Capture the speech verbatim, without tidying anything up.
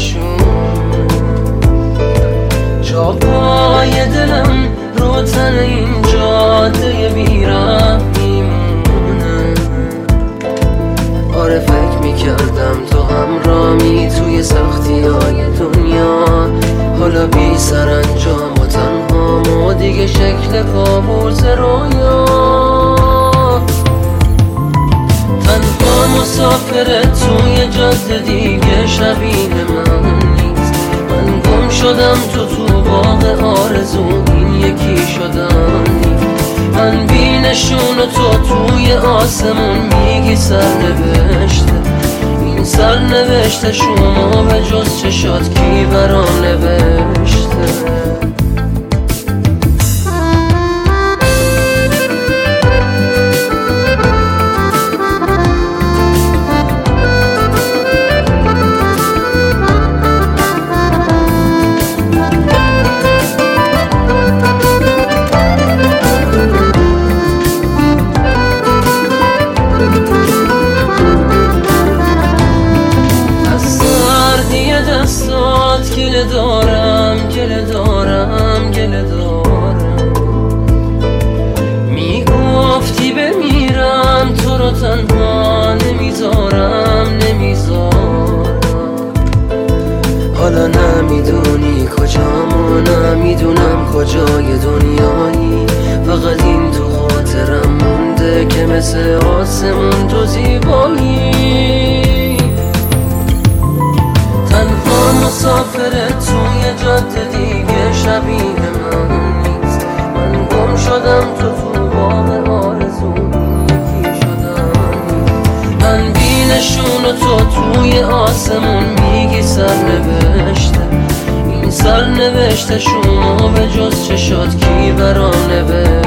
نشون جا پای دلم رو تن این جاده بیرم میمونه. آره فکر میکردم تو همرامی توی سختی های دنیا، حالا بی سرانجام و تنهام و دیگه شکل کابوس رویا. تنها مسافر توی جاده دیگه شبیه من نیست. من گم شدم تو تو باغ آرزو، این یکی شدم نیست. من بی نشون و تو توی آسمون میگی سرنوشته. این سرنوشته شما به جز چشات کی برام نوشته؟ گله دارم گله دارم گله دارم، میگفتی بمیرم تو رو تنها نمیذارم نمیذارم. حالا نمیدونی کجام و نمیدونم کجای دنیایی، فقط این تو خاطرم مونده که مثل آسمون تو زیبایی. تنها مسافر توی جاده دیگه شبیه من نیست. من گم شدم تو تو باغ آرزو، یکی شدم نیست. من بی نشون و تو توی آسمون میگی سرنوشته. این سرنوشته شما به جز چشات کی برام نوشته؟